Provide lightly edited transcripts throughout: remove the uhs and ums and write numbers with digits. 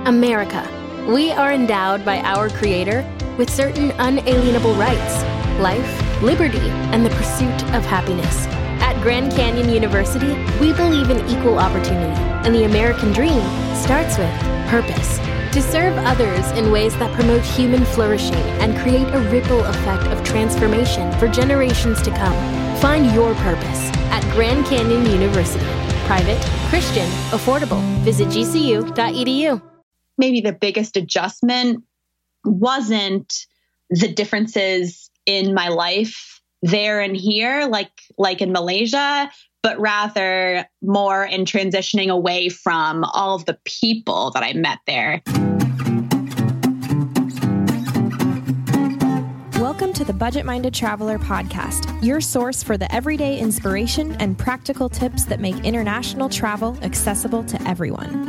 America. We are endowed by our Creator with certain unalienable rights: life, liberty, and the pursuit of happiness. At Grand Canyon University, we believe in equal opportunity, and the American dream starts with purpose. To serve others in ways that promote human flourishing and create a ripple effect of transformation for generations to come. Find your purpose at Grand Canyon University. Private, Christian, affordable. Visit gcu.edu. Maybe the biggest adjustment wasn't the differences in my life there and here, like in Malaysia, but rather more in transitioning away from all of the people that I met there. Welcome to the Budget Minded Traveler podcast, your source for the everyday inspiration and practical tips that make international travel accessible to everyone.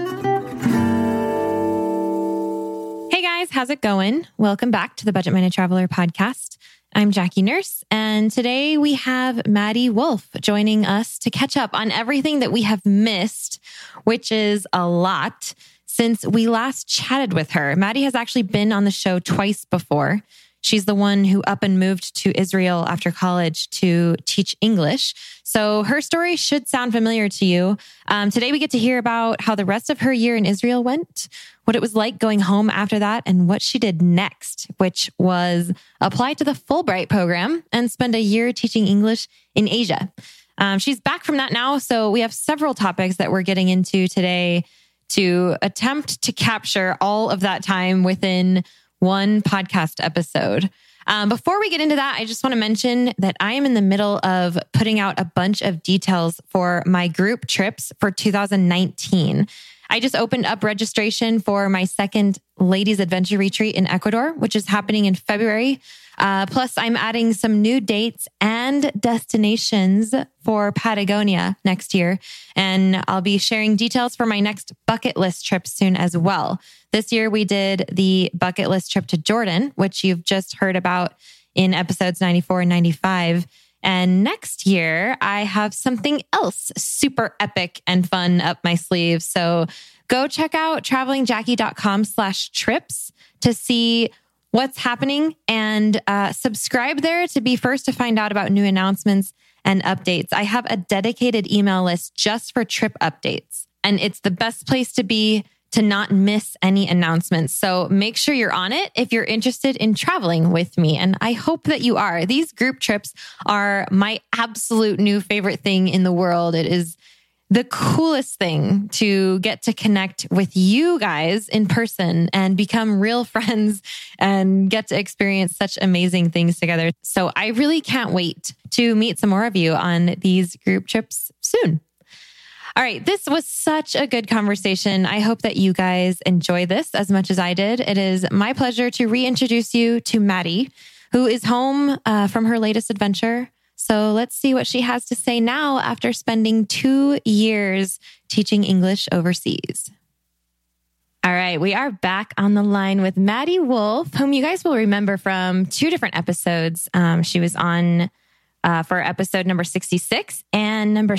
Hey guys, how's it going? Welcome back to the Budget Minded Traveler podcast. I'm Jackie Nurse, and today we have Maddie Wolf joining us to catch up on everything that we have missed, which is a lot since we last chatted with her. Maddie has actually been on the show twice before. She's the one who up and moved to Israel after college to teach English. So her story should sound familiar to you. Today we get to hear about how the rest of her year in Israel went, what it was like going home after that, and what she did next, which was apply to the Fulbright program and spend a year teaching English in Asia. She's back from that now, so we have several topics that we're getting into today to attempt to capture all of that time within one podcast episode. Before we get into that, I just want to mention that I am in the middle of putting out a bunch of details for my group trips for 2019. I just opened up registration for my second Ladies Adventure Retreat in Ecuador, which is happening in February. Plus, I'm adding some new dates and destinations for Patagonia next year. And I'll be sharing details for my next bucket list trip soon as well. This year, we did the bucket list trip to Jordan, which you've just heard about in episodes 94 and 95. And next year, I have something else super epic and fun up my sleeve. So go check out travelingjackie.com/trips to see what's happening and subscribe there to be first to find out about new announcements and updates. I have a dedicated email list just for trip updates, and it's the best place to be to not miss any announcements. So make sure you're on it if you're interested in traveling with me. And I hope that you are. These group trips are my absolute new favorite thing in the world. It is the coolest thing to get to connect with you guys in person and become real friends and get to experience such amazing things together. So I really can't wait to meet some more of you on these group trips soon. All right, this was such a good conversation. I hope that you guys enjoy this as much as I did. It is my pleasure to reintroduce you to Maddie, who is home from her latest adventure. So let's see what she has to say now after spending 2 years teaching English overseas. All right, we are back on the line with Maddie Wolf, whom you guys will remember from 2 different episodes. She was on for episode number 66 and number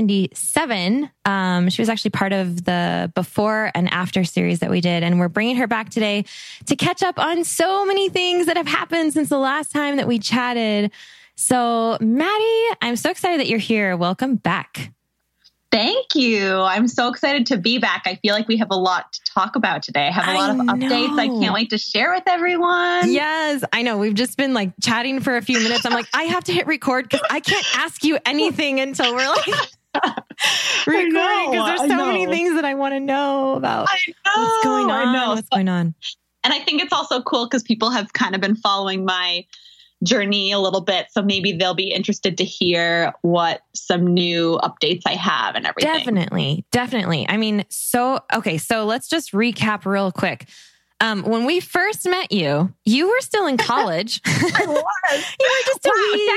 77. She was actually part of the before and after series that we did. And we're bringing her back today to catch up on so many things that have happened since the last time that we chatted. So Maddie, I'm so excited that you're here. Welcome back. Thank you. I'm so excited to be back. I feel like we have a lot to talk about today. I have a lot of updates I can't wait to share with everyone. Yes, I know. We've just been chatting for a few minutes. I'm like, I have to hit record because I can't ask you anything until we're recording because there's so many things that I want to know about what's going on. And I think it's also cool because people have kind of been following my journey a little bit. So maybe they'll be interested to hear what some new updates I have and everything. Definitely. I mean, so let's just recap real quick. When we first met you, you were still in college. I was. You were just a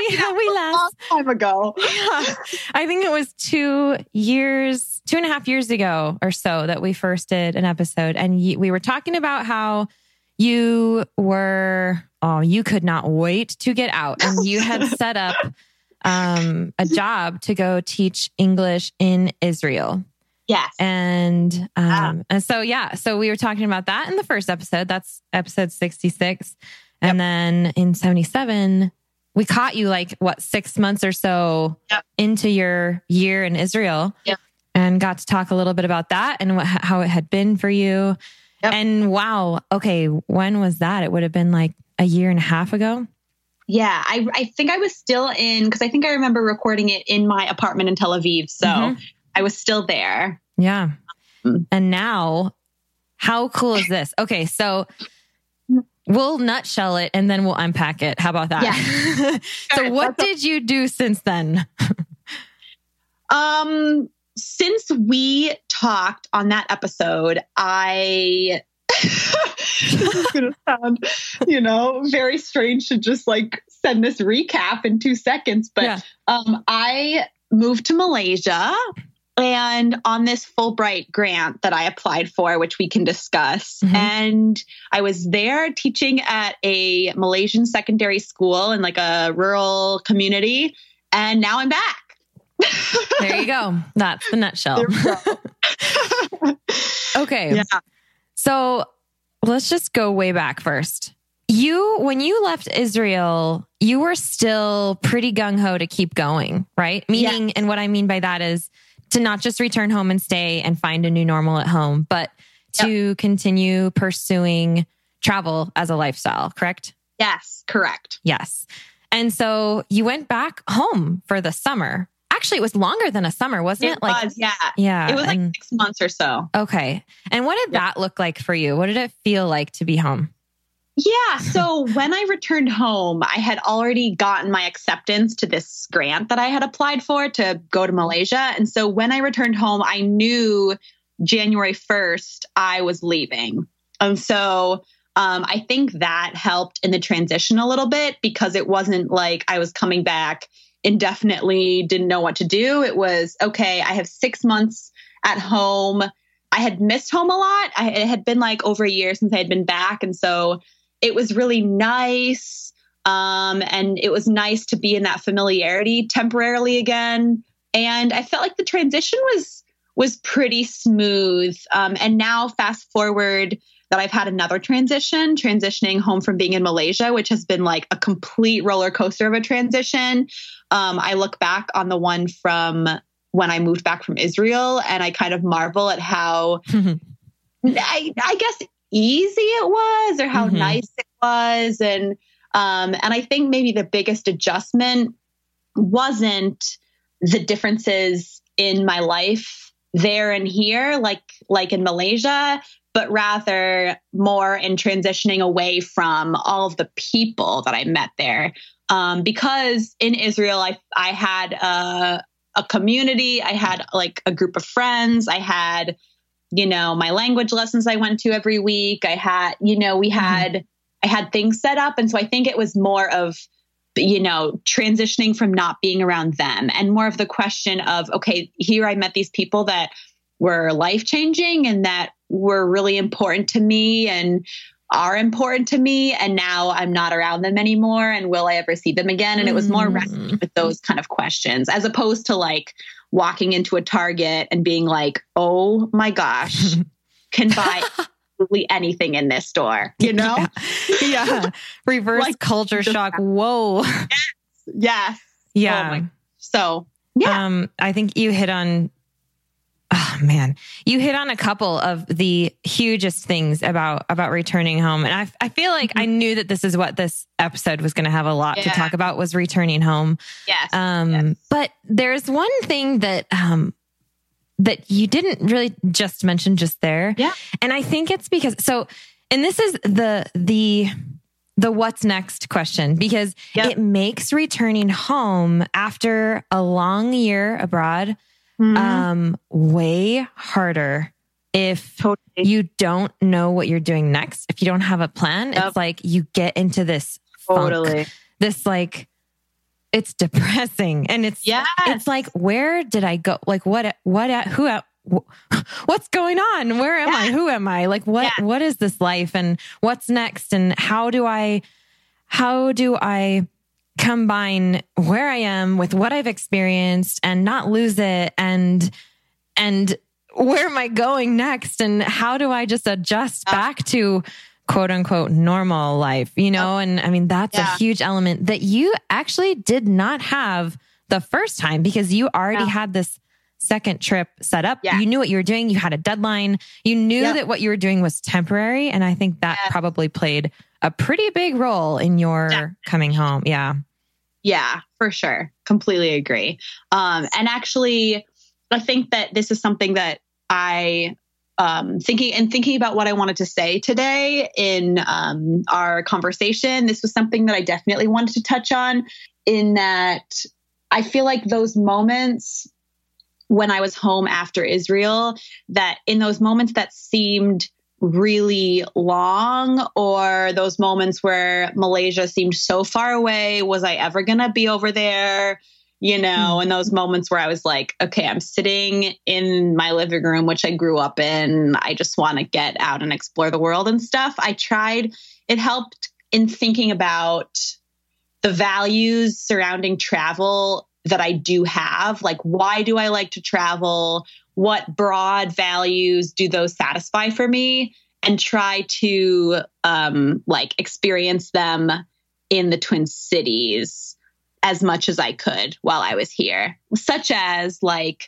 long time ago. Yeah. I think it was 2.5 years ago or so that we first did an episode. And we were talking about how you could not wait to get out. And you had set up a job to go teach English in Israel. Yes. And so we were talking about that in the first episode. That's episode 66. And then in 77, we caught you 6 months or so into your year in Israel and got to talk a little bit about that and how it had been for you. Yep. And wow. Okay. When was that? It would have been a year and a half ago. Yeah. I think I was still because I think I remember recording it in my apartment in Tel Aviv. So I was still there. Yeah. And now, how cool is this? Okay. So we'll nutshell it and then we'll unpack it. How about that? Yeah. So what did you do since then? Since we talked on that episode, this is going to sound, very strange to just send this recap in 2 seconds, but I moved to Malaysia. And on this Fulbright grant that I applied for, which we can discuss, and I was there teaching at a Malaysian secondary school in a rural community. And now I'm back. There you go. That's the nutshell. Okay. Yeah. So let's just go way back first. When you left Israel, you were still pretty gung-ho to keep going, right? Meaning, and what I mean by that is, to not just return home and stay and find a new normal at home, but to continue pursuing travel as a lifestyle, correct? Yes, correct. Yes. And so you went back home for the summer. Actually, it was longer than a summer, wasn't it? It was, yeah. Yeah. It was 6 months or so. Okay. And what did that look like for you? What did it feel like to be home? Yeah. So when I returned home, I had already gotten my acceptance to this grant that I had applied for to go to Malaysia. And so when I returned home, I knew January 1st, I was leaving. And so I think that helped in the transition a little bit because it wasn't like I was coming back indefinitely, didn't know what to do. It was, okay, I have 6 months at home. I had missed home a lot. It had been over a year since I had been back. And so it was really nice. And it was nice to be in that familiarity temporarily again. And I felt like the transition was pretty smooth. And now fast forward that I've had another transitioning home from being in Malaysia, which has been a complete roller coaster of a transition. I look back on the one from when I moved back from Israel and I kind of marvel at how, I guess, easy it was or how nice it was. And I think maybe the biggest adjustment wasn't the differences in my life there and here, like in Malaysia, but rather more in transitioning away from all of the people that I met there. Because in Israel, I had a community, I had a group of friends, I had my language lessons I went to every week. I had, I had things set up. And so I think it was more of, transitioning from not being around them and more of the question of, okay, here I met these people that were life-changing and that were really important to me and are important to me. And now I'm not around them anymore. And will I ever see them again? And it was more wrestling with those kind of questions as opposed to walking into a Target and being oh my gosh, can buy absolutely anything in this store, Yeah. Reverse culture shock. Whoa. Yes. Yeah. Oh so, yeah. I think you hit on, you hit on a couple of the hugest things about returning home. And I feel like I knew that this is what this episode was going to have a lot to talk about was returning home. Yes. But there's one thing that you didn't really just mention just there. Yeah. And I think it's because, and this is the what's next question, because it makes returning home after a long year abroad way harder if you don't know what you're doing next. If you don't have a plan, it's you get into this funk, this it's depressing, and it's where did I go? What's going on? Where am I? Who am I? What is this life, and what's next? And how do I combine where I am with what I've experienced and not lose it? And where am I going next? And how do I just adjust back to quote unquote normal life, you know? And I mean, that's a huge element that you actually did not have the first time because you already had this second trip set up. You knew what you were doing. You had a deadline. You knew that what you were doing was temporary. And I think that probably played a pretty big role in your coming home. Yeah. Yeah, for sure. Completely agree. And actually, I think that this is something that I thinking about what I wanted to say today in our conversation. This was something that I definitely wanted to touch on, in that I feel like those moments when I was home after Israel, that in those moments that seemed really long, or those moments where Malaysia seemed so far away, was I ever going to be over there? You know, and those moments where I was like, okay, I'm sitting in my living room, which I grew up in. I just want to get out and explore the world and stuff. It helped in thinking about the values surrounding travel that I do have. Like, why do I like to travel? What broad values do those satisfy for me? And try to experience them in the Twin Cities as much as I could while I was here, such as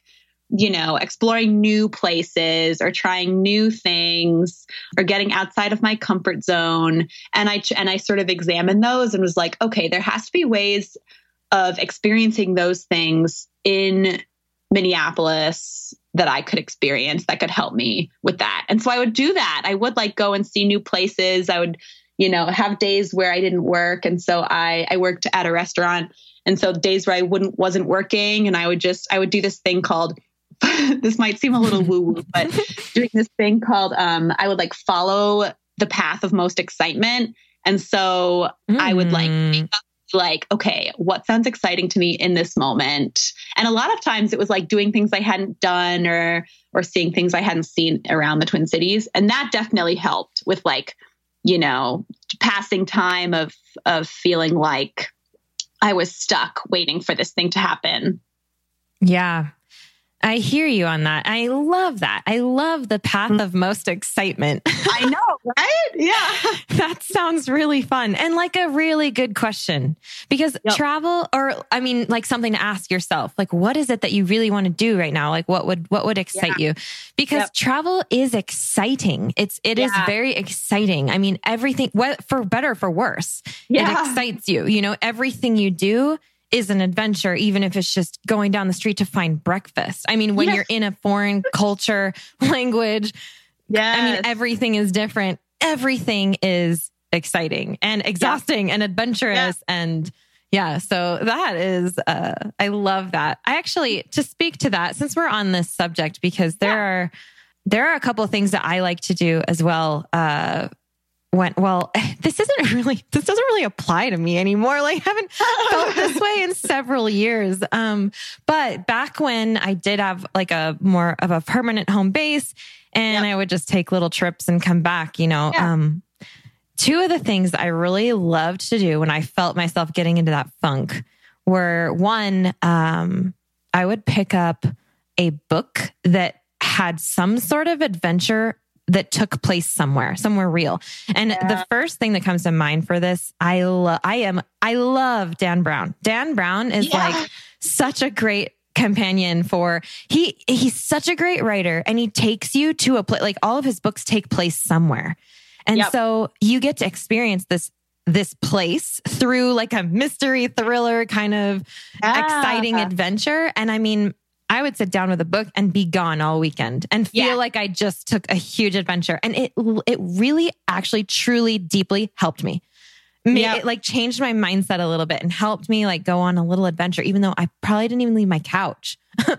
exploring new places or trying new things or getting outside of my comfort zone. And I sort of examined those and was like, okay, there has to be ways of experiencing those things in Minneapolis that I could experience that could help me with that. And so I would do that. I would go and see new places. I would, have days where I didn't work. And so I worked at a restaurant. And so days where I wasn't working, and I would do this thing called, this might seem a little woo woo, but doing this thing called, I would follow the path of most excitement. And so I would make up okay, what sounds exciting to me in this moment? And a lot of times it was doing things I hadn't done or seeing things I hadn't seen around the Twin Cities. And that definitely helped with passing time of feeling like I was stuck waiting for this thing to happen. Yeah. I hear you on that. I love that. I love the path of most excitement. I know, right? Yeah. That sounds really fun and a really good question, because travel, or something to ask yourself, what is it that you really want to do right now? What would excite you? Because travel is exciting. It is very exciting. I mean, everything, for better or for worse, it excites you. Everything you do is an adventure, even if it's just going down the street to find breakfast. I mean, when you're in a foreign culture, language, everything is different. Everything is exciting and exhausting and adventurous. And so that is, I love that. I actually, to speak to that, since we're on this subject, because there are a couple of things that I like to do as well. This doesn't really apply to me anymore. I haven't felt this way in several years. But back when I did have a more of a permanent home base, and I would just take little trips and come back, two of the things that I really loved to do when I felt myself getting into that funk were, one, I would pick up a book that had some sort of adventure that took place somewhere real. And the first thing that comes to mind for this, I love Dan Brown. Dan Brown is such a great companion he's such a great writer, and he takes you to a place, all of his books take place somewhere. And so you get to experience this place through a mystery thriller kind of exciting adventure. And I mean, I would sit down with a book and be gone all weekend and feel like I just took a huge adventure. And it really actually truly deeply helped me. It changed my mindset a little bit and helped me go on a little adventure, even though I probably didn't even leave my couch.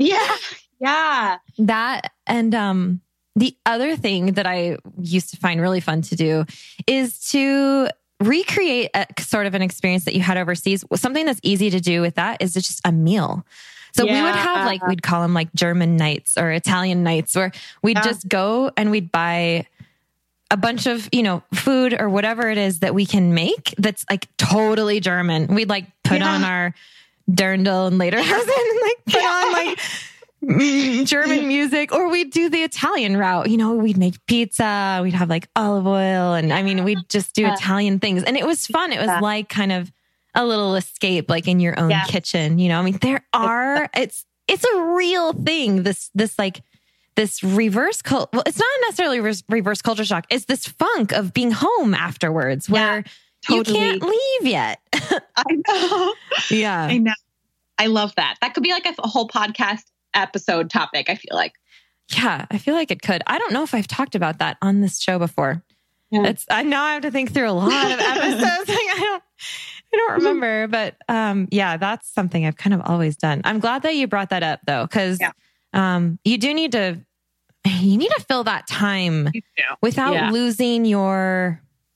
That, and the other thing that I used to find really fun to do is to recreate a sort of an experience that you had overseas. Something that's easy to do with that is just a meal. So we would have we'd call them German nights or Italian nights, where we'd just go and we'd buy a bunch of, food or whatever it is that we can make that's totally German. We'd put on our dirndl and later and put on German music, or we'd do the Italian route. You know, we'd make pizza, we'd have like olive oil. And I mean, we'd just do Italian things. And it was fun. It was like kind of a little escape, like in your own kitchen. You know, I mean, it's a real thing. This reverse well, it's not necessarily reverse culture shock. It's this funk of being home afterwards where totally. You can't leave yet. I know. Yeah. I know. I love that. That could be like a whole podcast episode topic, I feel like. Yeah, I feel like it could. I don't know if I've talked about that on this show before. Yeah. I now have to think through a lot of episodes. I don't remember, but that's something I've kind of always done. I'm glad that you brought that up though, because you need to fill that time without losing your,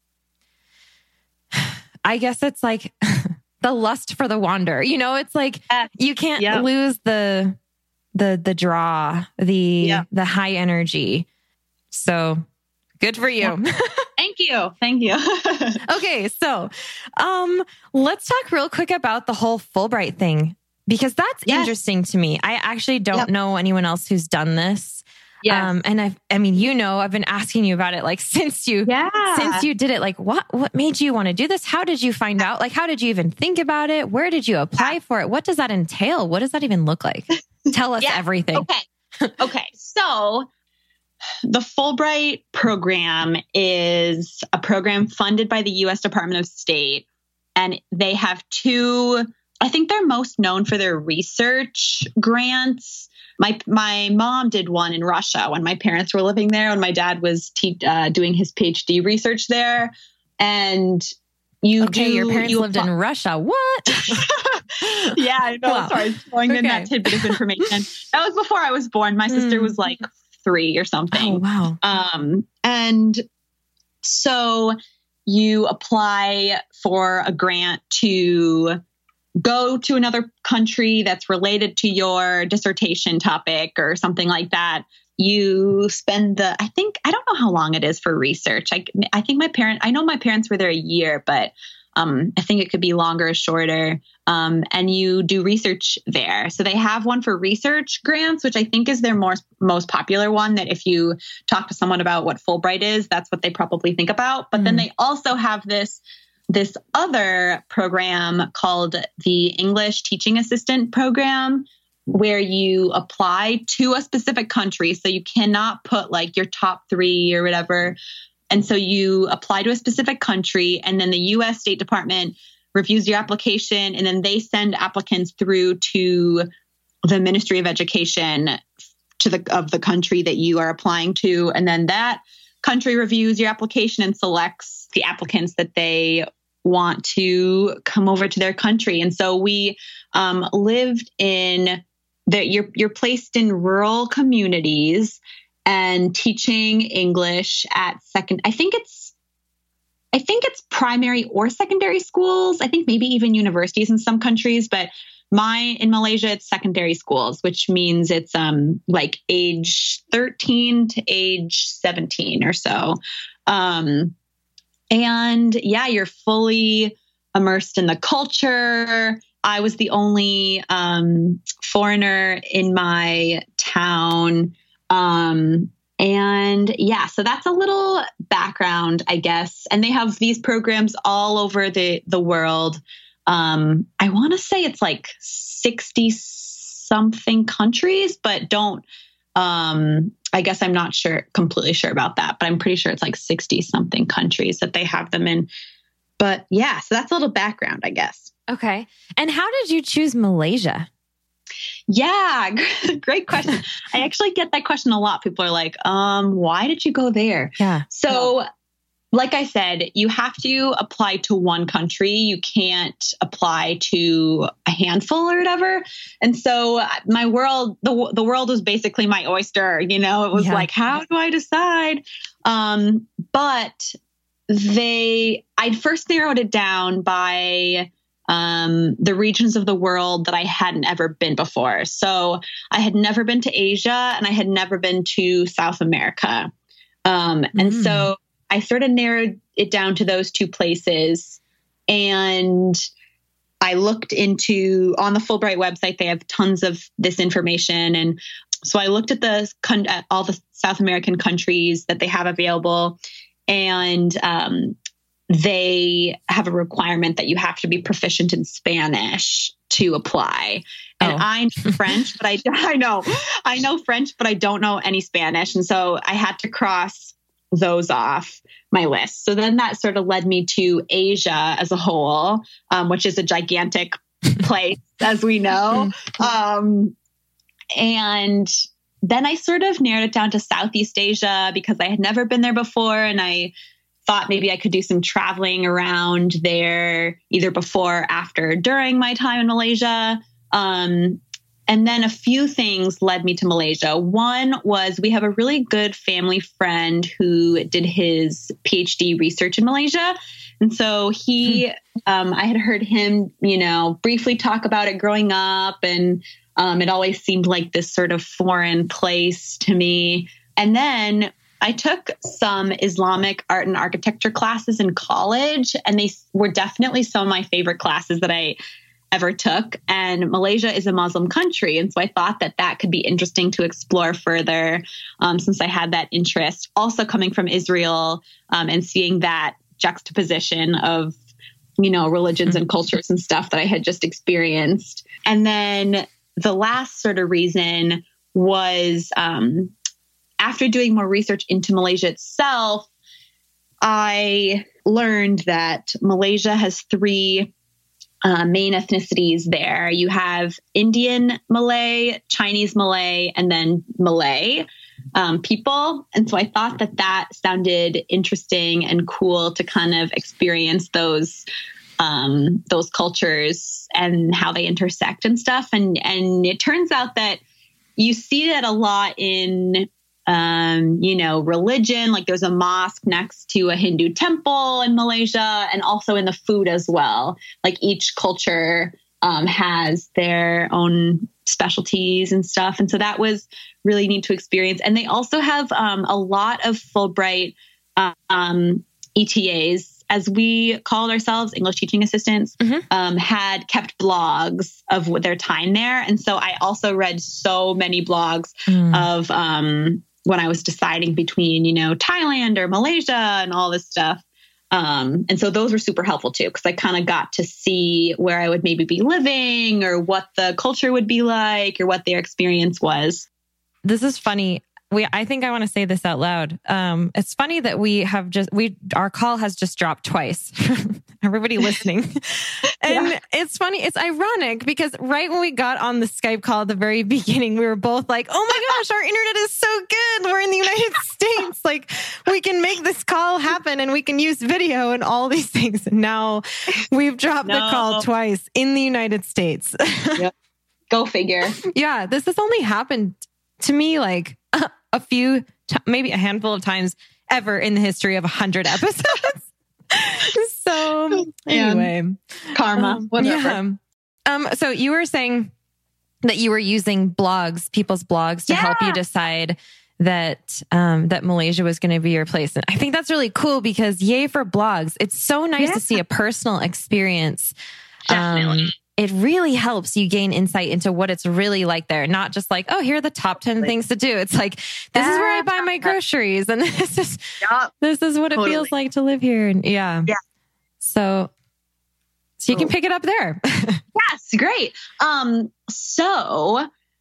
I guess it's like the lust for the wander. You know, it's like you can't lose the draw, the high energy. So good for you. Thank you. Okay. So, let's talk real quick about the whole Fulbright thing, because that's interesting to me. I actually don't know anyone else who's done this. Yeah. And I've been asking you about it, like, since you did it, like, what made you want to do this? How did you find out? Like, how did you even think about it? Where did you apply for it? What does that entail? What does that even look like? Tell us everything. Okay. So the Fulbright program is a program funded by the U.S. Department of State. And they have I think they're most known for their research grants. My mom did one in Russia when my parents were living there, and my dad was doing his PhD research there. And your parents lived in Russia. What? Yeah, I know. Wow. Sorry, throwing in that tidbit of information. That was before I was born. My sister was like 3 or something. Oh, wow. And so you apply for a grant to go to another country that's related to your dissertation topic or something like that. You spend I don't know how long it is for research. I think I know my parents were there a year, but I think it could be longer or shorter. And you do research there. So they have one for research grants, which I think is their most popular one, that if you talk to someone about what Fulbright is, that's what they probably think about. But then they also have this other program called the English Teaching Assistant Program, where you apply to a specific country. So you cannot put like your top 3 or whatever. And so you apply to a specific country, and then the U.S. State Department reviews your application, and then they send applicants through to the Ministry of Education of the country that you are applying to. And then that country reviews your application and selects the applicants that they want to come over to their country. And so we lived you're placed in rural communities and teaching English at I think it's primary or secondary schools. I think maybe even universities in some countries, but in Malaysia, it's secondary schools, which means it's like age 13 to age 17 or so. And you're fully immersed in the culture. I was the only foreigner in my town. So that's a little background, I guess. And they have these programs all over the world. I want to say it's like 60 something countries, but I guess I'm not completely sure about that, but I'm pretty sure it's like 60 something countries that they have them in. But so that's a little background, I guess. Okay. And how did you choose Malaysia? Yeah, great question. I actually get that question a lot. People are like, why did you go there? Yeah. So like I said, you have to apply to one country. You can't apply to a handful or whatever. And so my world, the world was basically my oyster. You know, it was like, how do I decide? But I'd first narrowed it down by the regions of the world that I hadn't ever been before. So I had never been to Asia, and I had never been to South America. And so I sort of narrowed it down to those 2 places. And I looked into, on the Fulbright website, they have tons of this information. And so I looked at all the South American countries that they have available. And they have a requirement that you have to be proficient in Spanish to apply. And I know French, but I know French, but I don't know any Spanish. And so I had to cross those off my list. So then that sort of led me to Asia as a whole, which is a gigantic place, as we know. And then I sort of narrowed it down to Southeast Asia because I had never been there before. And I thought maybe I could do some traveling around there either before, after, during my time in Malaysia. And then a few things led me to Malaysia. One was we have a really good family friend who did his PhD research in Malaysia. And so I had heard him, briefly talk about it growing up. And it always seemed like this sort of foreign place to me. And then I took some Islamic art and architecture classes in college, and they were definitely some of my favorite classes that I ever took. And Malaysia is a Muslim country. And so I thought that could be interesting to explore further, since I had that interest. Also coming from Israel, and seeing that juxtaposition of, religions and cultures and stuff that I had just experienced. And then the last sort of reason was, after doing more research into Malaysia itself, I learned that Malaysia has three main ethnicities there. You have Indian Malay, Chinese Malay, and then Malay people. And so I thought that sounded interesting and cool to kind of experience those cultures and how they intersect and stuff. And it turns out that you see that a lot in religion. Like there's a mosque next to a Hindu temple in Malaysia, and also in the food as well. Like each culture has their own specialties and stuff. And so that was really neat to experience. And they also have a lot of Fulbright ETAs, as we called ourselves, English teaching assistants, had kept blogs of their time there. And so I also read so many blogs of when I was deciding between, Thailand or Malaysia and all this stuff. And so those were super helpful too, because I kind of got to see where I would maybe be living or what the culture would be like or what their experience was. This is funny. I think I want to say this out loud. It's funny that our call has just dropped twice. Everybody listening. And It's funny. It's ironic because right when we got on the Skype call at the very beginning, we were both like, oh my gosh, our internet is so good. We're in the United States. Like we can make this call happen and we can use video and all these things. And now we've dropped the call twice in the United States. Yep. Go figure. Yeah. This has only happened to me like a few, maybe a handful of times ever in the history of 100 episodes. So anyway, karma, whatever. Yeah. So you were saying that you were using people's blogs to help you decide that Malaysia was going to be your place. And I think that's really cool because yay for blogs. It's so nice to see a personal experience. Definitely. It really helps you gain insight into what it's really like there. Not just like, oh, here are the top 10 things to do. It's like, this is where I buy my groceries. And this is what it feels like to live here. And So you can pick it up there. Yes. Great. So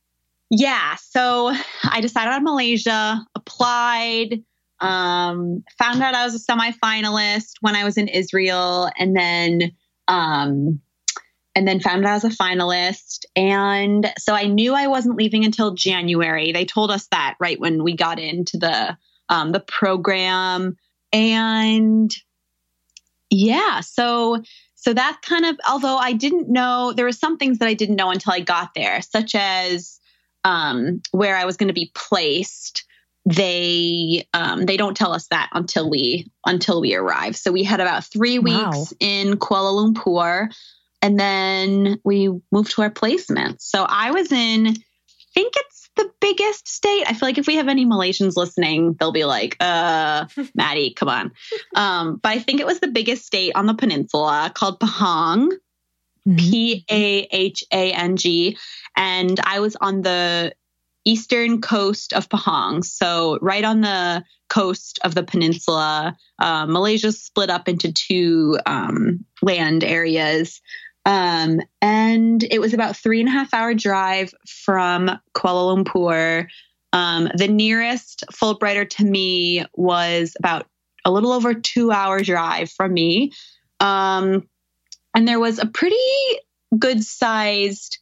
I decided on Malaysia, applied, found out I was a semi-finalist when I was in Israel, and then found out I was a finalist. And so I knew I wasn't leaving until January. They told us that right when we got into the program. And so that kind of, although I didn't know, there were some things that I didn't know until I got there, such as where I was going to be placed. They don't tell us that until we arrive. So we had about 3 weeks in Kuala Lumpur. And then we moved to our placement. So I was in, I think it's the biggest state. I feel like if we have any Malaysians listening, they'll be like, Maddie, come on. But I think it was the biggest state on the peninsula called Pahang. Phang. And I was on the eastern coast of Pahang. So right on the coast of the peninsula. Malaysia's split up into two land areas. And it was about 3.5 hour drive from Kuala Lumpur. The nearest Fulbrighter to me was about a little over 2 hour drive from me. And there was a pretty good sized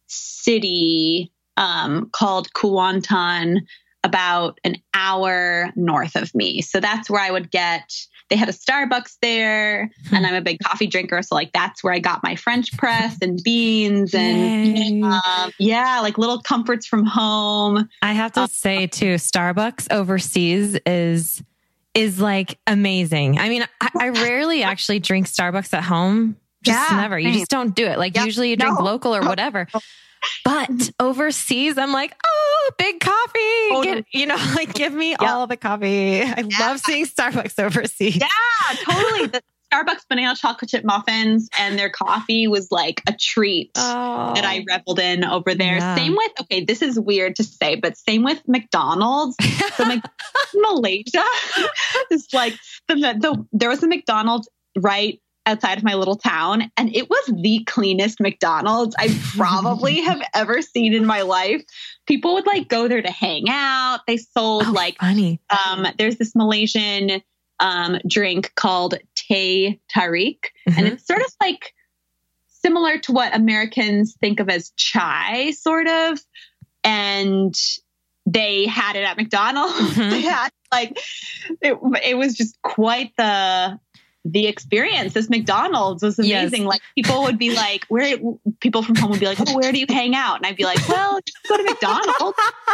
city called Kuantan about an hour north of me. So that's where I would they had a Starbucks there, and I'm a big coffee drinker. So like, that's where I got my French press and beans and like little comforts from home. I have to say too, Starbucks overseas is like amazing. I mean, I rarely actually drink Starbucks at home. Just never. You just don't do it. Like usually you drink local or whatever. But overseas, I'm like, oh, big coffee. Give me all the coffee. I love seeing Starbucks overseas. Yeah, totally. The Starbucks banana chocolate chip muffins and their coffee was like a treat that I reveled in over there. Yeah. Same with, this is weird to say, but same with McDonald's. So Malaysia is like, there was a McDonald's right outside of my little town, and it was the cleanest McDonald's I probably have ever seen in my life. People would like go there to hang out. They sold funny. There's this Malaysian drink called teh tarik, and it's sort of like similar to what Americans think of as chai, sort of. And they had it at McDonald's. They had it was just quite the experience. This McDonald's was amazing. Yes. Like people would be like, people from home would be like, oh, where do you hang out? And I'd be like, well, just go to McDonald's.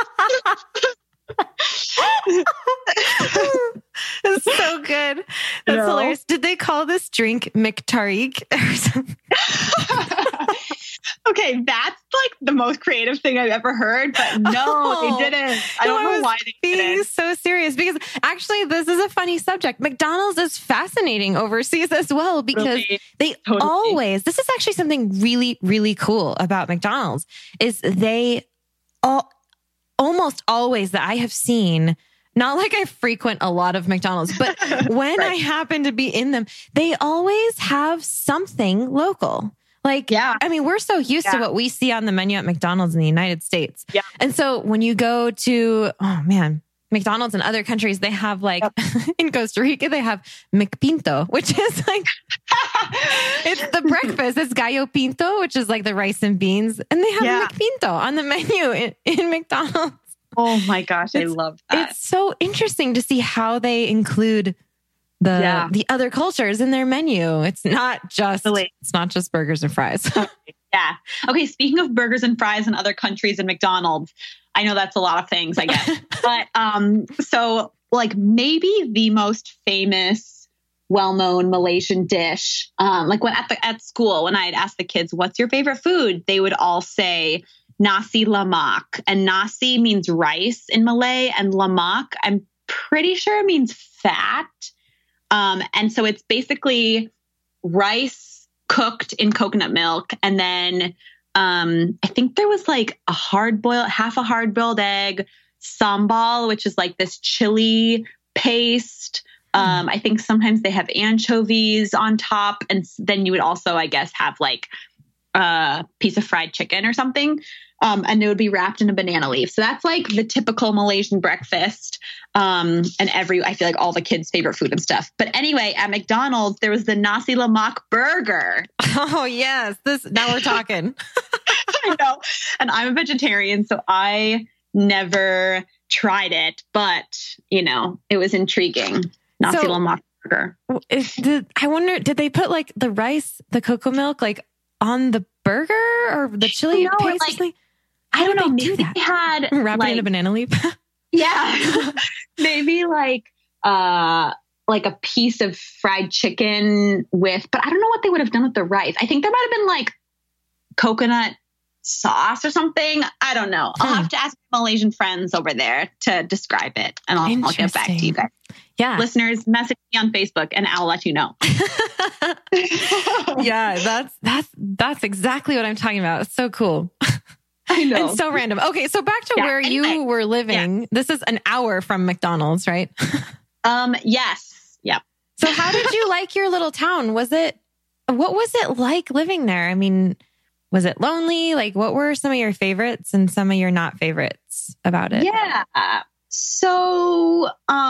That's so good. That's hilarious. Did they call this drink McTarik or something? Okay, that's like the most creative thing I've ever heard, but no, they didn't. I don't know why they didn't. Being so serious, because actually this is a funny subject. McDonald's is fascinating overseas as well, because they always, this is actually something really, really cool about McDonald's, is they almost always that I have seen, not like I frequent a lot of McDonald's, but when I happen to be in them, they always have something local. Like, I mean, we're so used to what we see on the menu at McDonald's in the United States. Yeah. And so when you go to, McDonald's in other countries, they have like, in Costa Rica, they have McPinto, which is like, it's the breakfast. It's gallo pinto, which is like the rice and beans. And they have McPinto on the menu in McDonald's. Oh my gosh, I love that. It's so interesting to see how they include the other cultures in their menu. It's not just burgers and fries. Yeah. Okay. Speaking of burgers and fries in other countries and McDonald's, I know that's a lot of things, I guess. But so like maybe the most famous, well-known Malaysian dish, like when at school, when I'd ask the kids, "What's your favorite food?" they would all say nasi lemak, and nasi means rice in Malay, and lemak, I'm pretty sure it means fat. And so it's basically rice cooked in coconut milk. And then I think there was like half a hard boiled egg, sambal, which is like this chili paste. I think sometimes they have anchovies on top. And then you would also, I guess, have like a piece of fried chicken or something. And it would be wrapped in a banana leaf. So that's like the typical Malaysian breakfast. And I feel like all the kids' favorite food and stuff. But anyway, at McDonald's, there was the nasi lemak burger. Oh yes. Now we're talking. I know. And I'm a vegetarian, so I never tried it, but it was intriguing. Nasi lemak burger. I wonder, did they put like the rice, the cocoa milk, like on the burger or the chili paste? I don't know. Maybe they had wrap it in a banana leaf. Yeah. Maybe like a piece of fried chicken but I don't know what they would have done with the rice. I think there might have been like coconut sauce or something. I don't know. I'll have to ask Malaysian friends over there to describe it, and I'll get back to you guys. Yeah. Listeners, message me on Facebook and I'll let you know. Yeah, that's exactly what I'm talking about. It's so cool. I know. And so random. Okay, so back to where you were living. Yeah. This is an hour from McDonald's, right? Yes. Yep. So how did you like your little town? What was it like living there? I mean, was it lonely? Like, what were some of your favorites and some of your not favorites about it? Yeah. So,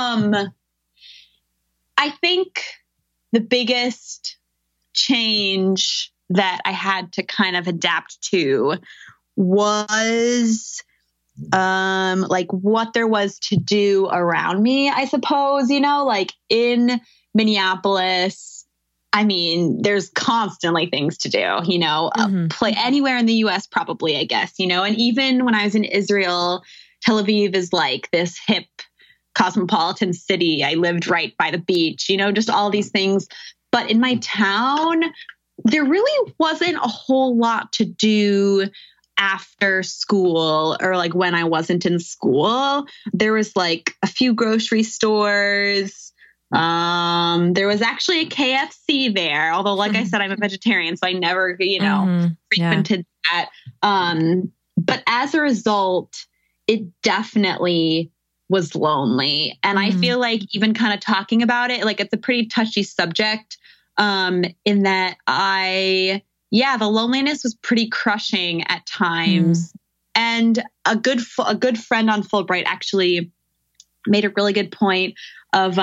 I think the biggest change that I had to kind of adapt to was like what there was to do around me, I suppose, like in Minneapolis, I mean, there's constantly things to do, play anywhere in the US probably, I guess, and even when I was in Israel, Tel Aviv is like this hip cosmopolitan city. I lived right by the beach, just all these things. But in my town, there really wasn't a whole lot to do after school or like when I wasn't in school. There was like a few grocery stores. There was actually a KFC there, although like I said, I'm a vegetarian, so I never, frequented that. But as a result, it definitely was lonely. And I feel like even kind of talking about it, like it's a pretty touchy subject, in that the loneliness was pretty crushing at times. And a good friend on Fulbright actually made a really good point of,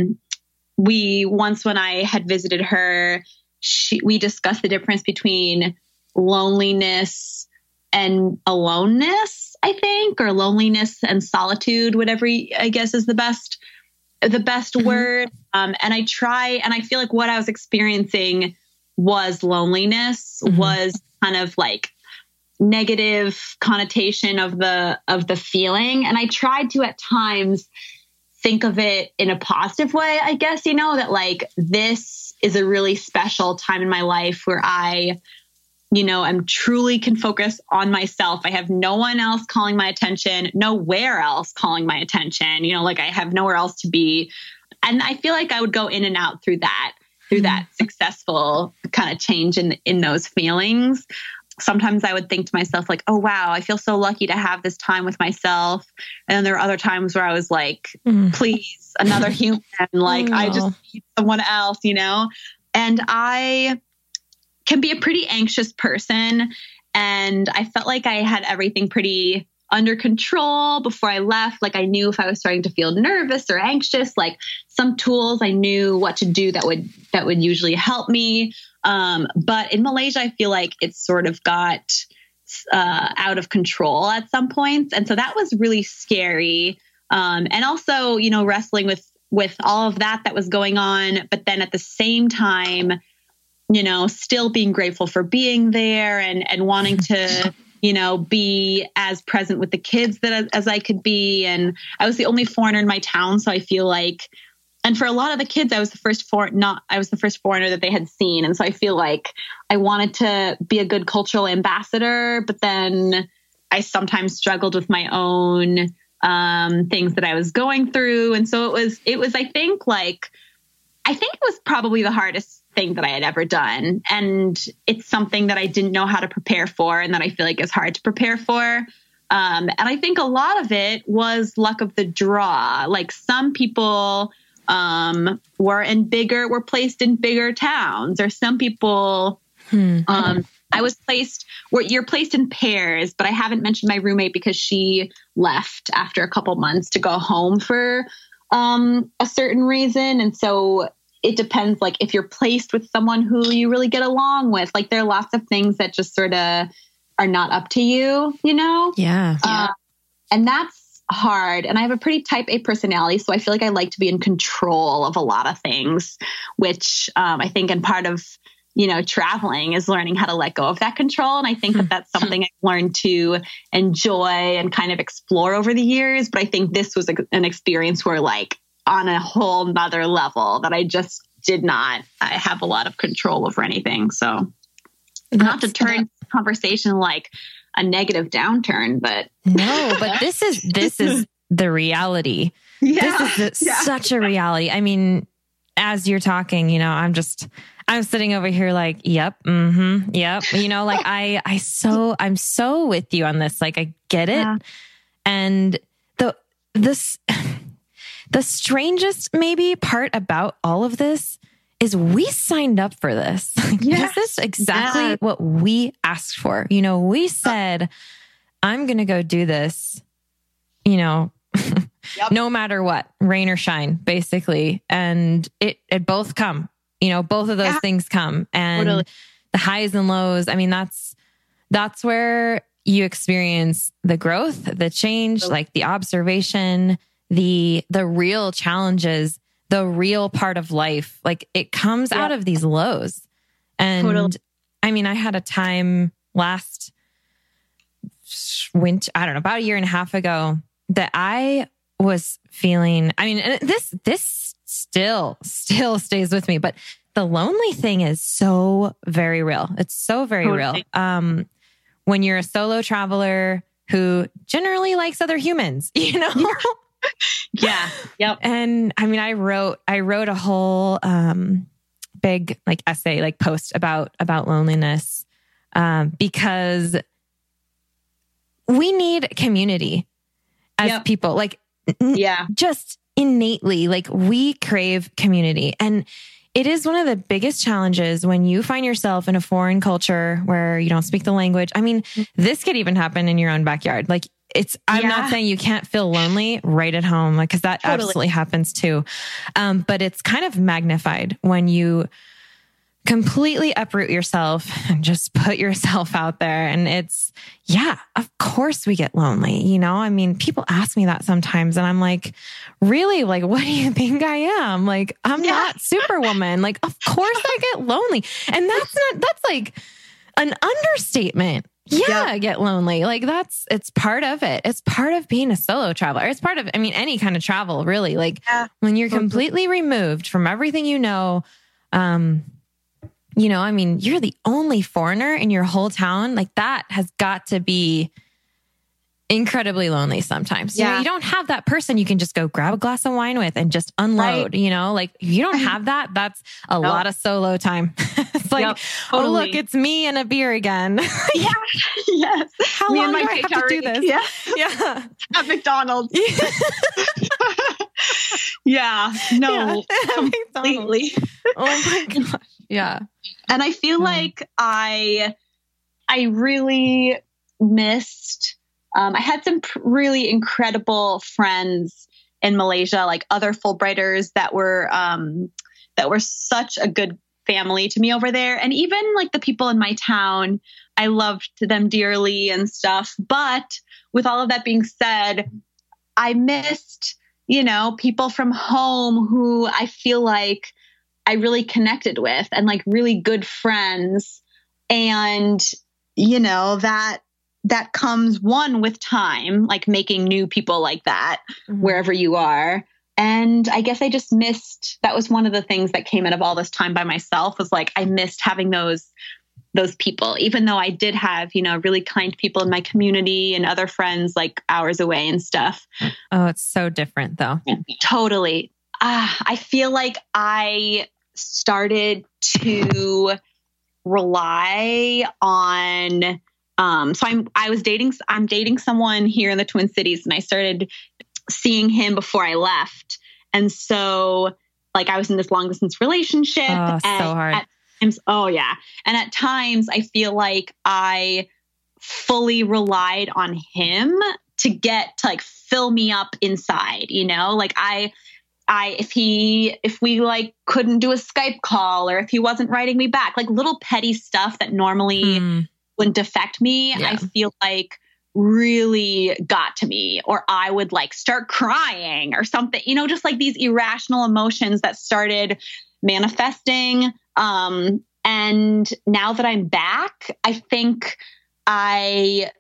when I had visited her, we discussed the difference between loneliness and aloneness, I think, or loneliness and solitude, whatever I guess is the best word. And I feel like what I was experiencing was loneliness, was kind of like negative connotation of the feeling. And I tried to at times think of it in a positive way, I guess, that like this is a really special time in my life where I I'm truly can focus on myself. I have no one else calling my attention, nowhere else calling my attention, like I have nowhere else to be. And I feel like I would go in and out through that successful kind of change in those feelings. Sometimes I would think to myself like, oh, wow, I feel so lucky to have this time with myself. And then there are other times where I was like, please, another human, like I just need someone else, and I can be a pretty anxious person. And I felt like I had everything pretty under control before I left. Like I knew if I was starting to feel nervous or anxious, like some tools I knew what to do that would usually help me. But in Malaysia, I feel like it sort of got out of control at some points. And so that was really scary. And also, wrestling with all of that was going on. But then at the same time, still being grateful for being there and wanting to, be as present with the kids as I could be. And I was the only foreigner in my town. So I feel like, and for a lot of the kids, I was the first foreigner that they had seen. And so I feel like I wanted to be a good cultural ambassador, but then I sometimes struggled with my own, things that I was going through. And so it was, I think it was probably the hardest thing that I had ever done. And it's something that I didn't know how to prepare for and that I feel like is hard to prepare for. And I think a lot of it was luck of the draw. Like some people were placed in bigger towns, or some people I was placed where you're placed in pairs, but I haven't mentioned my roommate because she left after a couple months to go home for a certain reason. And so it depends, like if you're placed with someone who you really get along with, like there are lots of things that just sort of are not up to you, Yeah. And that's hard. And I have a pretty type A personality. So I feel like I like to be in control of a lot of things, which I think in part of, traveling is learning how to let go of that control. And I think that that's something I've learned to enjoy and kind of explore over the years. But I think this was an experience where like on a whole nother level that I just did not have a lot of control over anything. So not to turn conversation like, a negative downturn, but no, but this is the reality. Yeah, this is such a reality. I mean, as you're talking, I'm sitting over here like, yep. Like I'm so with you on this. Like, I get it. Yeah. And the strangest maybe part about all of this is we signed up for this. Yes. This is exactly what we asked for. We said, I'm going to go do this, no matter what, rain or shine, basically. And it both come, both of those things come, and totally. The highs and lows. I mean, that's where you experience the growth, the change, like the observation, the real challenges, the real part of life. Like it comes out of these lows. And totally. I mean, I had a time last winter, I don't know, about a year and a half ago that I was feeling, I mean, and this still stays with me, but the lonely thing is so very real. It's so very real. When you're a solo traveler who generally likes other humans, Yeah. Yep. And I mean, I wrote a whole big like essay, like post about loneliness, because we need community as people. Like, just innately, like we crave community, and it is one of the biggest challenges when you find yourself in a foreign culture where you don't speak the language. I mean, this could even happen in your own backyard. Like I'm not saying you can't feel lonely right at home, like, cause that absolutely happens too. But it's kind of magnified when you completely uproot yourself and just put yourself out there. And it's, of course we get lonely. I mean, people ask me that sometimes and I'm like, really? Like, what do you think I am? Like, I'm not Superwoman. Like, of course I get lonely. And that's like an understatement. I get lonely. Like it's part of it. It's part of being a solo traveler. It's part of, I mean, any kind of travel really, like when you're completely removed from everything, I mean, you're the only foreigner in your whole town. Like that has got to be incredibly lonely sometimes. You don't have that person you can just go grab a glass of wine with and just unload, like you don't have that. That's a lot of solo time. It's like, oh, look, it's me and a beer again. Yes. How long do I have to do this? Yeah. At McDonald's. No, completely. Oh my gosh. Yeah. And I feel like I really missed, I had some really incredible friends in Malaysia, like other Fulbrighters that were such a good family to me over there. And even like the people in my town, I loved them dearly and stuff. But with all of that being said, I missed, people from home who I feel like I really connected with and like really good friends. And, that comes with time, like making new people like that wherever you are. And I guess I just missed, that was one of the things that came out of all this time by myself, was like, I missed having those people, even though I did have, really kind people in my community and other friends like hours away and stuff. Oh, it's so different though. Totally. I feel like I started to rely on, I'm dating someone here in the Twin Cities, and I started seeing him before I left. And so like I was in this long distance relationship. Oh, so hard. And at times I feel like I fully relied on him to like fill me up inside, like if we like couldn't do a Skype call, or if he wasn't writing me back, like little petty stuff that normally wouldn't affect me, I feel like really got to me, or I would like start crying or something, just like these irrational emotions that started manifesting. And now that I'm back, I think I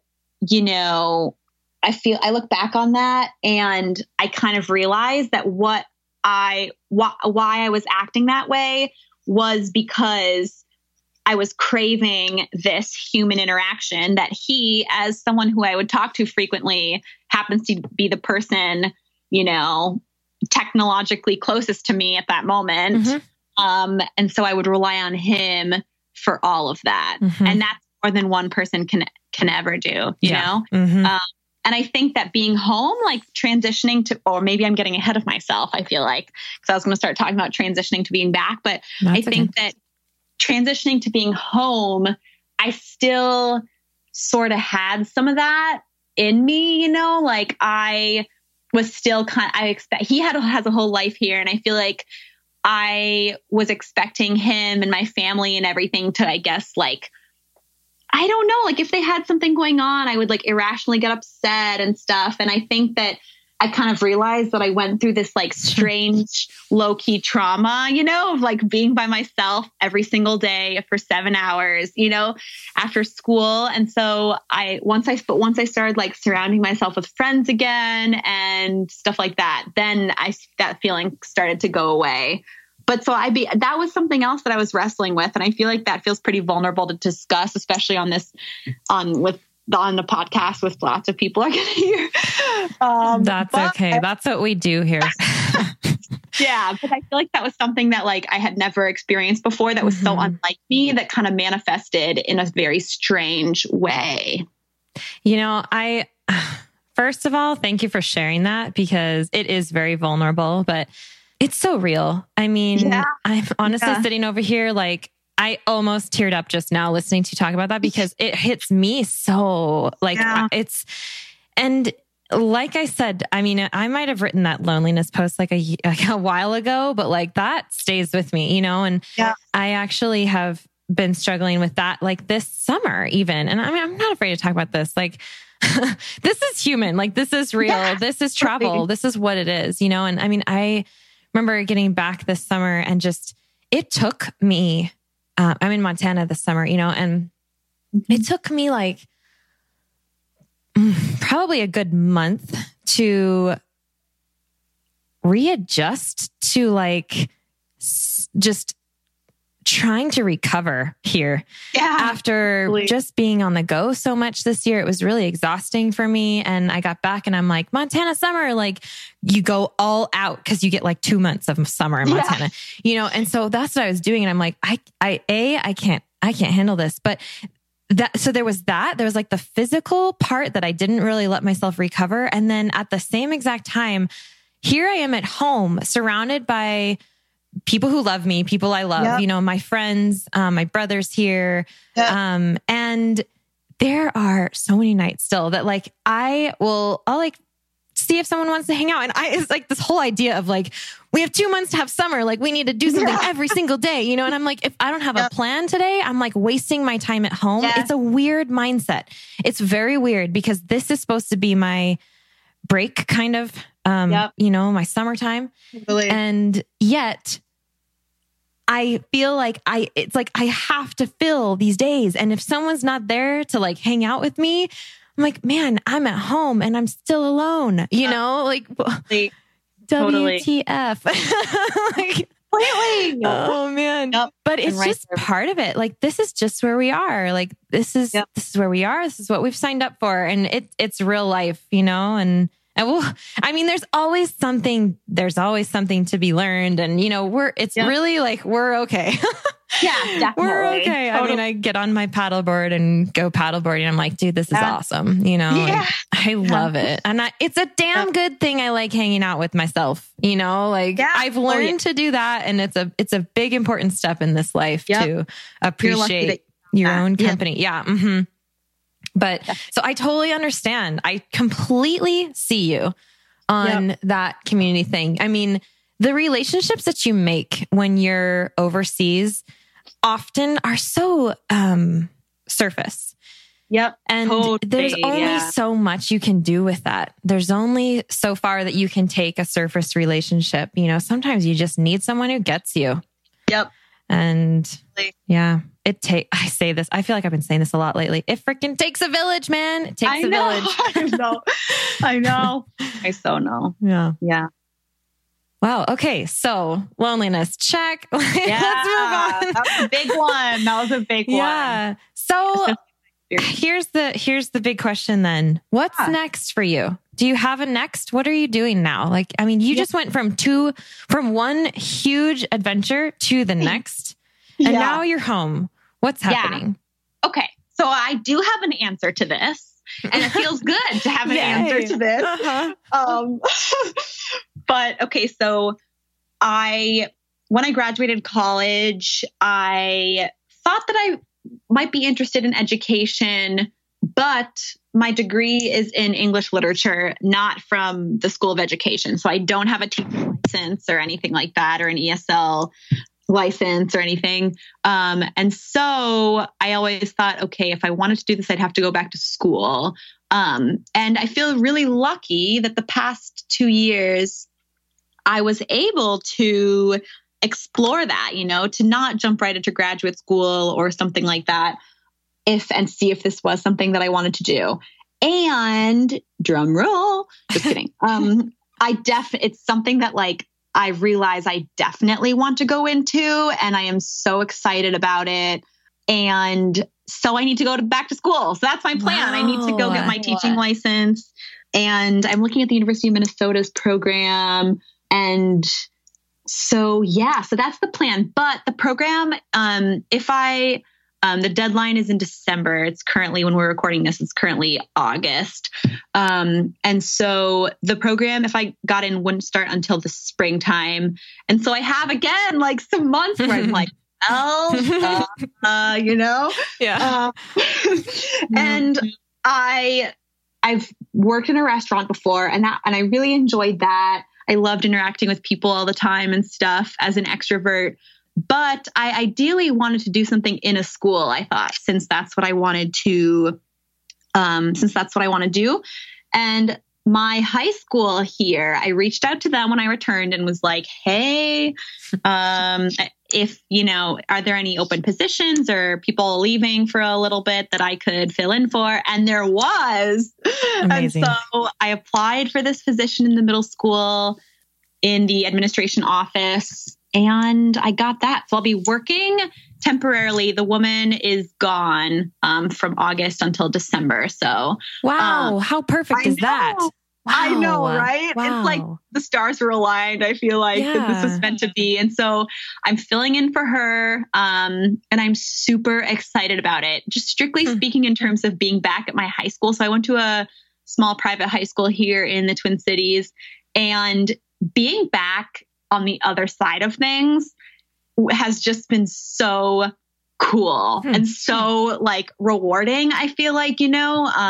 look back on that and I kind of realized that why I was acting that way was because I was craving this human interaction that he, as someone who I would talk to frequently, happens to be the person, technologically closest to me at that moment. And so I would rely on him for all of that. And that's more than one person can ever do, you know? And I think that being home, like transitioning to, or maybe I'm getting ahead of myself, I feel like, because I was going to start talking about transitioning to being back. But I think that transitioning to being home, I still sort of had some of that in me, like I was still he has a whole life here. And I feel like I was expecting him and my family and everything to, I guess, like, I don't know, like if they had something going on, I would like irrationally get upset and stuff. And I think that I kind of realized that I went through this like strange low-key trauma, of like being by myself every single day for 7 hours, after school. And so once I started like surrounding myself with friends again and stuff like that, then that feeling started to go away. But so that was something else that I was wrestling with. And I feel like that feels pretty vulnerable to discuss, especially on the podcast with lots of people are going to hear. That's okay. That's what we do here. Yeah. But I feel like that was something that like I had never experienced before that was so unlike me that kind of manifested in a very strange way. First of all, thank you for sharing that because it is very vulnerable, but it's so real. I mean, I'm honestly sitting over here, like I almost teared up just now listening to you talk about that because it hits me so like and like I said, I mean, I might've written that loneliness post like a while ago, but like that stays with me, and I actually have been struggling with that like this summer even. And I mean, I'm not afraid to talk about this. Like, this is human. Like this is real. Yeah, this is travel. This is what it is, and I mean, I remember getting back this summer and it took me, I'm in Montana this summer, and it took me like probably a good month to readjust to like just trying to recover here after just being on the go so much this year. It was really exhausting for me. And I got back and I'm like, Montana summer, like you go all out because you get like 2 months of summer in Montana, and so that's what I was doing. And I'm like, I can't handle this. But so there was like the physical part that I didn't really let myself recover. And then at the same exact time, here I am at home surrounded by people who love me, people I love, my friends, my brother's here. And there are so many nights still that like, I'll like see if someone wants to hang out. And it's like this whole idea of like, we have 2 months to have summer. Like we need to do something every single day, and I'm like, if I don't have a plan today, I'm like wasting my time at home. It's a weird mindset. It's very weird because this is supposed to be my break kind of, my summertime. Really? And yet I feel like it's like I have to fill these days. And if someone's not there to like hang out with me, I'm like, man, I'm at home and I'm still alone, like totally. WTF. Like, completely. Oh man. But it's just part of it. Like, this is just where we are. Like, this is where we are. This is what we've signed up for. And it's real life, and I mean, there's always something to be learned. And, really like, we're okay. Yeah, definitely. We're okay. Totally. I mean, I get on my paddleboard and go paddleboarding. I'm like, dude, this is awesome. I love it. And it's a damn good thing. I like hanging out with myself, I've learned to do that. And it's a big, important step in this life to appreciate your own company. Yeah. Mm-hmm. But so I totally understand. I completely see you on that community thing. I mean, the relationships that you make when you're overseas often are so surface. Yep. And there's only so much you can do with that. There's only so far that you can take a surface relationship. Sometimes you just need someone who gets you. Yep. And I say this, I feel like I've been saying this a lot lately. It freaking takes a village, man. It takes a village. I know. I so know. Yeah. Yeah. Wow. Okay. So loneliness, check. Yeah, Let's move on. That was a big one. That was a big one. Yeah. So here's the big question then. What's next for you? Do you have a next? What are you doing now? Like, I mean, you just went from one huge adventure to the next, and now you're home. What's happening? Yeah. Okay. So I do have an answer to this, and it feels good to have an answer to this. But okay, so when I graduated college, I thought that I might be interested in education, but my degree is in English literature, not from the School of Education. So I don't have a teaching license or anything like that, or an ESL license or anything. And so I always thought, okay, if I wanted to do this, I'd have to go back to school. And I feel really lucky that the past 2 years, I was able to explore that, to not jump right into graduate school or something like that, and see if this was something that I wanted to do. And drum roll, just kidding. It's something that I realize I definitely want to go into, and I am so excited about it. And so I need to go back to school. So that's my plan. Wow. I need to go get my teaching license, and I'm looking at the University of Minnesota's program. And so, so that's the plan. But the program, the deadline is in December. It's currently, when we're recording this, it's currently August. And so the program, if I got in, wouldn't start until the springtime. And so I have, again, some months where I'm like, Yeah. And I've worked in a restaurant before, and I really enjoyed that. I loved interacting with people all the time and stuff as an extrovert. But I ideally wanted to do something in a school, I thought, since that's what I wanted to do. And my high school here, I reached out to them when I returned and was like, hey, if, are there any open positions or people leaving for a little bit that I could fill in for? And there was. Amazing. And so I applied for this position in the middle school in the administration office, and I got that. So I'll be working temporarily. The woman is gone from August until December. So wow, how perfect is that? Wow. I know, right? Wow. It's like the stars were aligned. I feel like this was meant to be. And so I'm filling in for her. And I'm super excited about it. Just strictly speaking, in terms of being back at my high school. So I went to a small private high school here in the Twin Cities, and being back on the other side of things has just been so cool and so rewarding. I feel like, in,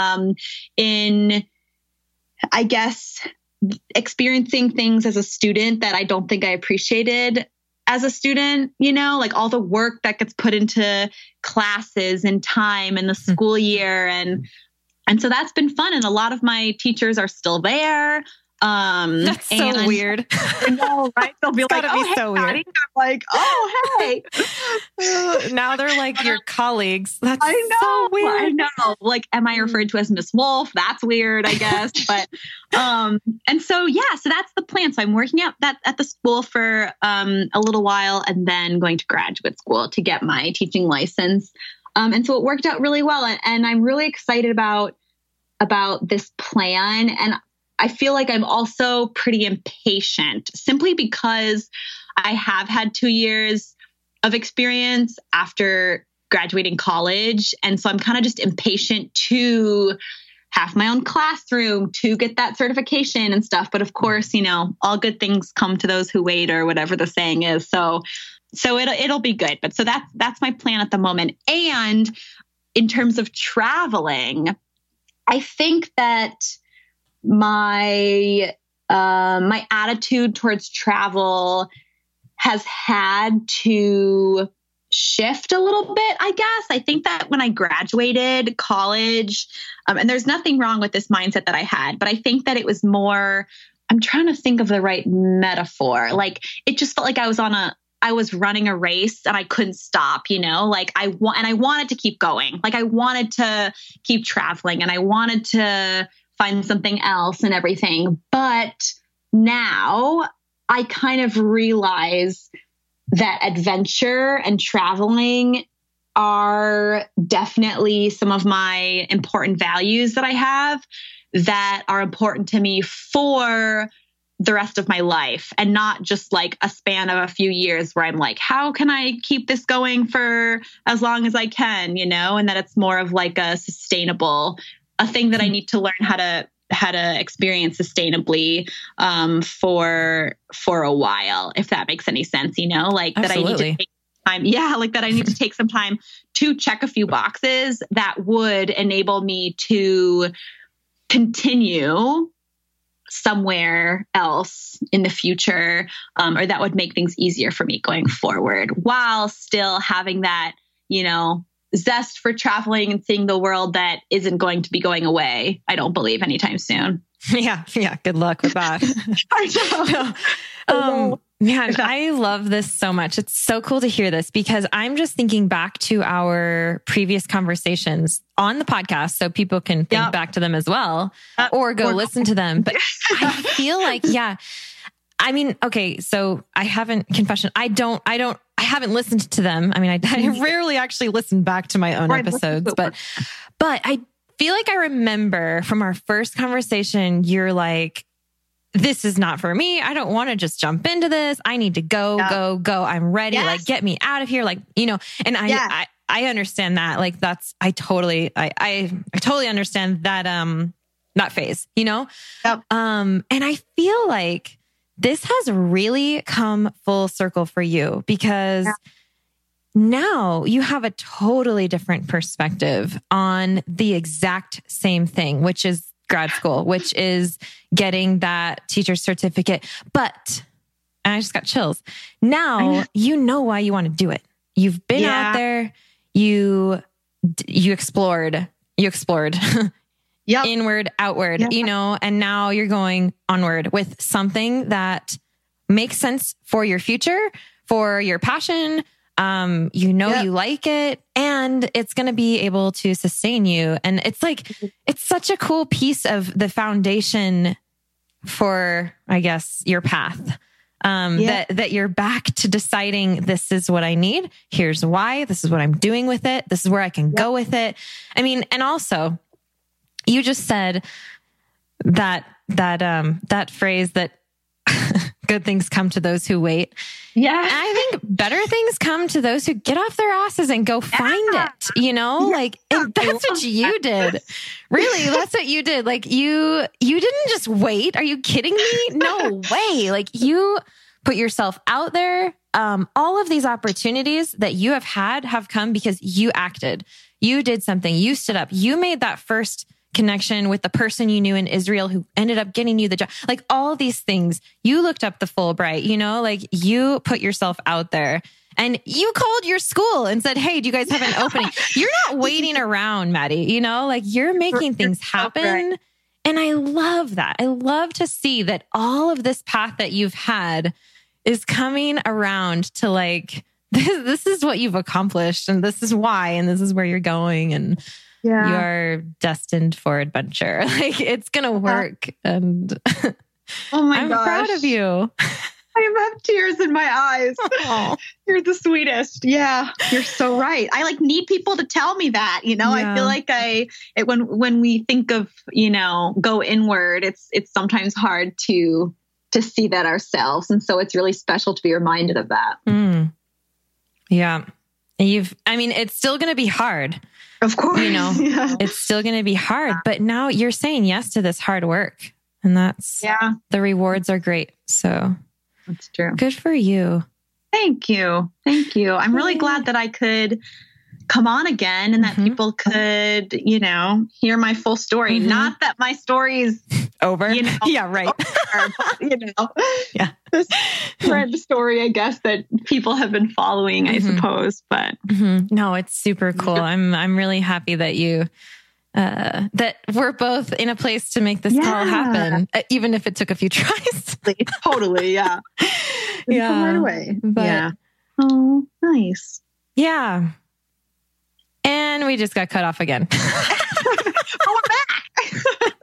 I guess, experiencing things as a student that I don't think I appreciated as a student, all the work that gets put into classes and time and the school year. And so that's been fun. And a lot of my teachers are still there. That's so weird. I know, right? They'll be like, "Oh, hey, so weird." I'm like, "Oh, hey." Now they're like your colleagues. That's I know. So weird. I know. Am I referred to as Miss Wolf? That's weird, I guess. But and so so that's the plan. So I'm working at the school for a little while, and then going to graduate school to get my teaching license. And so it worked out really well, and I'm really excited about this plan. And I feel like I'm also pretty impatient, simply because I have had 2 years of experience after graduating college. And so I'm kind of just impatient to have my own classroom, to get that certification and stuff. But of course, all good things come to those who wait, or whatever the saying is. So it'll be good. But so that's my plan at the moment. And in terms of traveling, I think that my attitude towards travel has had to shift a little bit, I guess. I think that when I graduated college, and there's nothing wrong with this mindset that I had, but I think that it was more, I'm trying to think of the right metaphor. It just felt like I was running a race and I couldn't stop, and I wanted to keep going. I wanted to keep traveling, and I wanted to find something else and everything. But now I kind of realize that adventure and traveling are definitely some of my important values that I have that are important to me for the rest of my life, and not just like a span of a few years where I'm like, how can I keep this going for as long as I can, and that it's more of like a thing that I need to learn how to experience sustainably for a while, if that makes any sense, like Absolutely. that I need to take time. Yeah, like that I need to take some time to check a few boxes that would enable me to continue somewhere else in the future, or that would make things easier for me going forward, while still having that, zest for traveling and seeing the world that isn't going to be going away, I don't believe, anytime soon. Yeah. Good luck with that. I know. Man, I love this so much. It's so cool to hear this, because I'm just thinking back to our previous conversations on the podcast, so people can think back to them as well, or go listen to them. But I feel like, I mean, okay, so I haven't listened to them. I mean, I rarely actually listen back to my own episodes, but I feel like I remember from our first conversation, you're like, this is not for me. I don't want to just jump into this. I need to go. I'm ready. Yes. Like, get me out of here. Like, and I understand that. Like, I totally understand that, that phase, Yep. And I feel like this has really come full circle for you, because now you have a totally different perspective on the exact same thing, which is grad school, which is getting that teacher's certificate. But, and I just got chills. Now you know why you want to do it. You've been out there, you explored inward, outward, and now you're going onward with something that makes sense for your future, for your passion. You like it, and it's going to be able to sustain you. And it's like, it's such a cool piece of the foundation for, I guess, your path. That you're back to deciding, this is what I need. Here's why. This is what I'm doing with it. This is where I can go with it. I mean, and also you just said that phrase that good things come to those who wait. Yeah. And I think better things come to those who get off their asses and go find it, like, and that's what you did. Really, that's what you did. Like, you didn't just wait. Are you kidding me? No way. Like, you put yourself out there. All of these opportunities that you have come because you acted. You did something. You stood up. You made that first connection with the person you knew in Israel who ended up getting you the job. Like, all these things, you looked up the Fulbright, like, you put yourself out there, and you called your school and said, hey, do you guys have an opening? You're not waiting around, Maddie, like, you're making things happen. And I love that. I love to see that all of this path that you've had is coming around to, like, this is what you've accomplished, and this is why, and this is where you're going. And you are destined for adventure. Like, it's going to work. And oh my I'm gosh. proud of you. I have tears in my eyes. Oh. You're the sweetest. Yeah, you're so right. I need people to tell me that, I feel like when we think of, go inward, it's sometimes hard to see that ourselves. And so it's really special to be reminded of that. Yeah. It's still going to be hard. Of course. It's still going to be hard, but now you're saying yes to this hard work, and that's, the rewards are great. So that's true. Good for you. Thank you. I'm really glad that I could come on again, and that people could, hear my full story. Not that my story's over. Yeah, right. Over, but, this thread story, I guess, that people have been following, I suppose. But no, it's super cool. I'm really happy that you that we're both in a place to make this all happen, even if it took a few tries. Totally, yeah. Right away. But, oh, nice. Yeah. And we just got cut off again. We're back.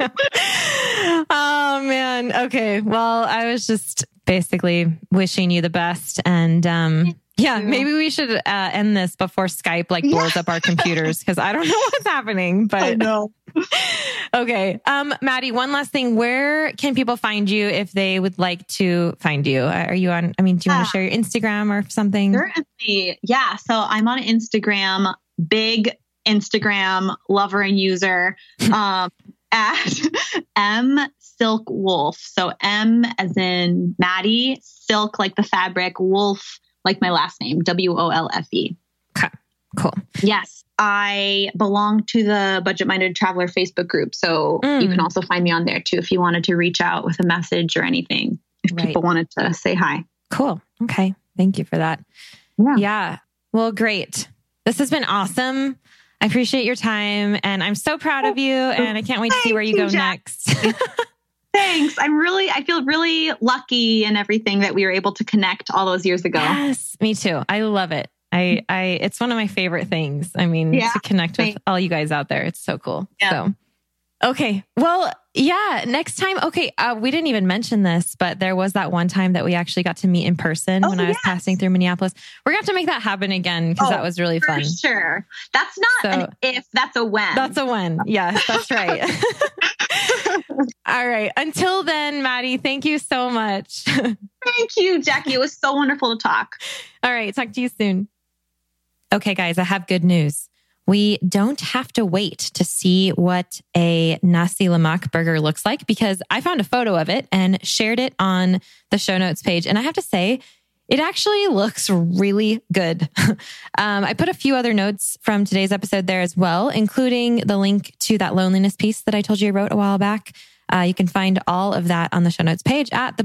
Oh man. Okay. Well, I was just basically wishing you the best. And maybe we should end this before Skype blows up our computers, because I don't know what's happening. But I know. Okay. Maddie, one last thing. Where can people find you if they would like to find you? Are you on, do you want to share your Instagram or something? Certainly. Yeah. So I'm on Instagram, big Instagram lover and user, at msilkwolf. So M as in Maddie, silk like the fabric, wolf like my last name, WOLFE. Okay. Cool. Yes. I belong to the Budget Minded Traveler Facebook group. So you can also find me on there too, if you wanted to reach out with a message or anything, if people wanted to say hi. Cool. Okay. Thank you for that. Yeah. Well, great. This has been awesome. I appreciate your time and I'm so proud of you, and I can't wait to see where you go next. Thanks. I feel really lucky and everything that we were able to connect all those years ago. Yes, me too. I love it. It's one of my favorite things. To connect with all you guys out there. It's so cool. Yeah. So, okay. Well, yeah. Next time. Okay. We didn't even mention this, but there was that one time that we actually got to meet in person when I was passing through Minneapolis. We're going to have to make that happen again, because that was really fun. Sure. That's not an if, that's a when. That's a when. Yes, that's right. All right. Until then, Maddie, thank you so much. Thank you, Jackie. It was so wonderful to talk. All right. Talk to you soon. Okay, guys, I have good news. We don't have to wait to see what a nasi lemak burger looks like, because I found a photo of it and shared it on the show notes page. And I have to say, it actually looks really good. I put a few other notes from today's episode there as well, including the link to that loneliness piece that I told you I wrote a while back. You can find all of that on the show notes page at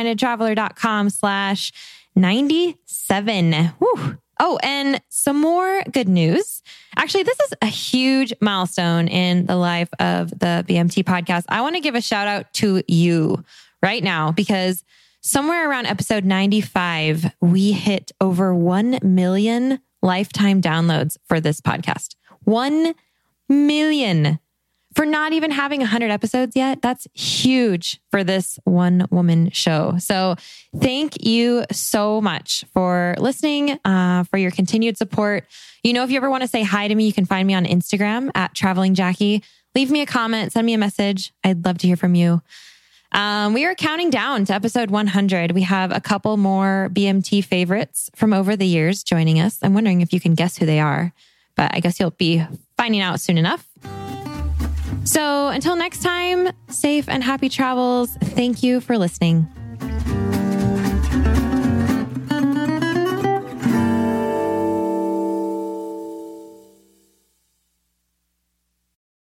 thebudgetmindedtraveler.com/97. Whew. Oh, and some more good news. Actually, this is a huge milestone in the life of the BMT podcast. I want to give a shout out to you right now, because somewhere around episode 95, we hit over 1 million lifetime downloads for this podcast. 1 million. For not even having 100 episodes yet, that's huge for this one woman show. So thank you so much for listening, for your continued support. If you ever want to say hi to me, you can find me on Instagram at Traveling Jackie. Leave me a comment, send me a message. I'd love to hear from you. We are counting down to episode 100. We have a couple more BMT favorites from over the years joining us. I'm wondering if you can guess who they are, but I guess you'll be finding out soon enough. So until next time, safe and happy travels. Thank you for listening.